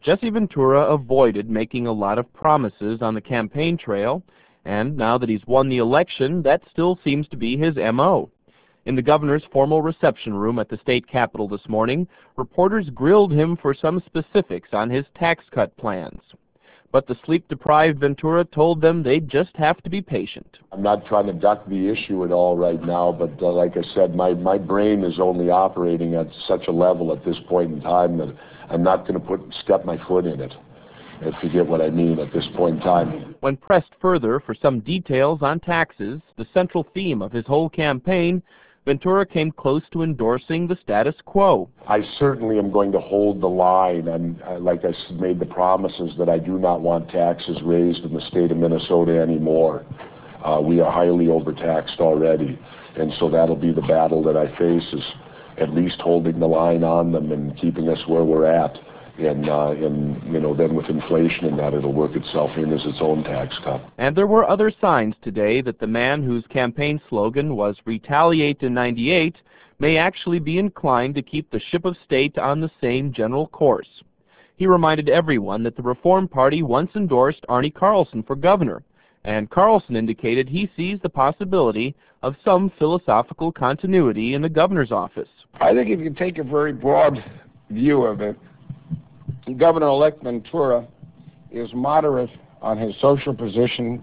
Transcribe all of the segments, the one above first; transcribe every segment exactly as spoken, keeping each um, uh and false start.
Jesse Ventura avoided making a lot of promises on the campaign trail, and now that he's won the election, that still seems to be his M O. In the governor's formal reception room at the state capitol this morning, reporters grilled him for some specifics on his tax cut plans. But the sleep-deprived Ventura told them they'd just have to be patient. I'm not trying to duck the issue at all right now, but uh, like I said, my, my brain is only operating at such a level at this point in time that I'm not going to put step my foot in it, if you get what I mean at this point in time. When pressed further for some details on taxes, the central theme of his whole campaign, Ventura came close to endorsing the status quo. I certainly am going to hold the line, and uh, like I made the promises that I do not want taxes raised in the state of Minnesota anymore. Uh, we are highly overtaxed already, and so that'll be the battle that I face, is at least holding the line on them and keeping us where we're at. And, uh, and, you know, then with inflation and that, it'll work itself in as its own tax cut. And there were other signs today that the man whose campaign slogan was "Retaliate in ninety-eight" may actually be inclined to keep the ship of state on the same general course. He reminded everyone that the Reform Party once endorsed Arne Carlson for governor, and Carlson indicated he sees the possibility of some philosophical continuity in the governor's office. I think if you take a very broad view of it, Governor-elect Ventura is moderate on his social position,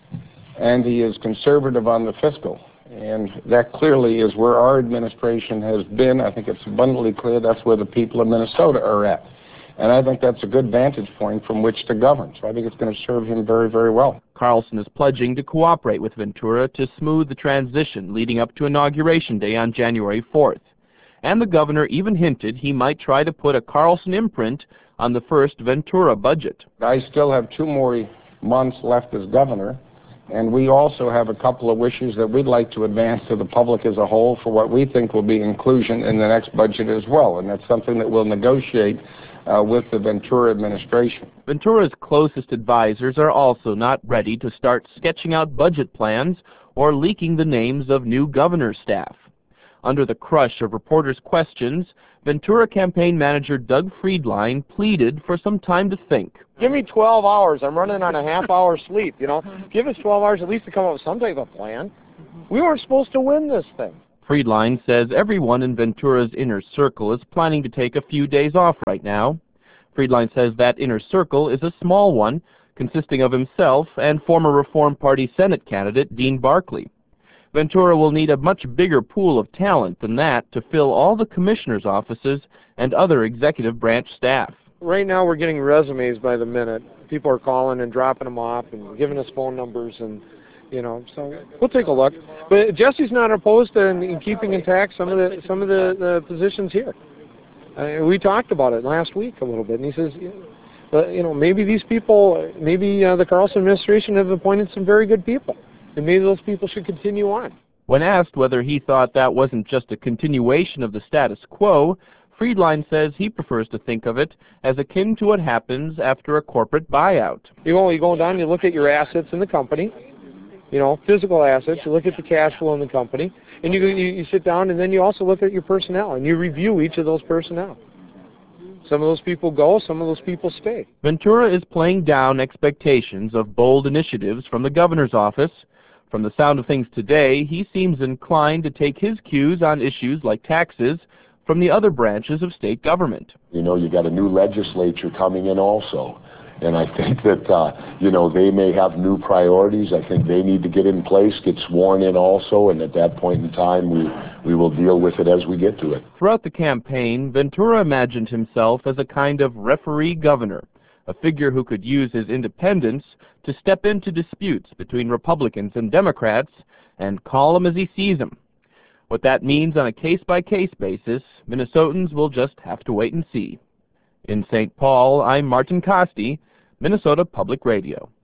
and he is conservative on the fiscal. And that clearly is where our administration has been. I think it's abundantly clear that's where the people of Minnesota are at. And I think that's a good vantage point from which to govern. So I think it's going to serve him very, very well. Carlson is pledging to cooperate with Ventura to smooth the transition leading up to Inauguration Day on January fourth. And the governor even hinted he might try to put a Carlson imprint on the first Ventura budget. I still have two more months left as governor, and we also have a couple of wishes that we'd like to advance to the public as a whole for what we think will be inclusion in the next budget as well, and that's something that we'll negotiate uh, with the Ventura administration. Ventura's closest advisors are also not ready to start sketching out budget plans or leaking the names of new governor's staff. Under the crush of reporters' questions, Ventura campaign manager Doug Friedline pleaded for some time to think. Give me twelve hours. I'm running on a half hour sleep, you know. Give us twelve hours at least to come up with some type of plan. We weren't supposed to win this thing. Friedline says everyone in Ventura's inner circle is planning to take a few days off right now. Friedline says that inner circle is a small one, consisting of himself and former Reform Party Senate candidate Dean Barkley. Ventura will need a much bigger pool of talent than that to fill all the commissioners' offices and other executive branch staff. Right now we're getting resumes by the minute. People are calling and dropping them off and giving us phone numbers, and you know, so we'll take a look. But Jesse's not opposed to in, in keeping intact some of the some of the, the positions here. Uh, we talked about it last week a little bit, and he says, uh, you know, maybe these people, maybe uh, the Carlson administration have appointed some very good people. And maybe those people should continue on. When asked whether he thought that wasn't just a continuation of the status quo, Friedline says he prefers to think of it as akin to what happens after a corporate buyout. You go, you go down, you look at your assets in the company, you know, physical assets, you look at the cash flow in the company, and you, you, you sit down and then you also look at your personnel, and you review each of those personnel. Some of those people go, some of those people stay. Ventura is playing down expectations of bold initiatives from the governor's office. From the sound of things today, he seems inclined to take his cues on issues like taxes from the other branches of state government. You know, you got a new legislature coming in also, and I think that, uh, you know, they may have new priorities. I think they need to get in place, get sworn in also, and at that point in time, we, we will deal with it as we get to it. Throughout the campaign, Ventura imagined himself as a kind of referee governor, a figure who could use his independence to step into disputes between Republicans and Democrats and call them as he sees them. What that means on a case-by-case basis, Minnesotans will just have to wait and see. In Saint Paul, I'm Martin Costi, Minnesota Public Radio.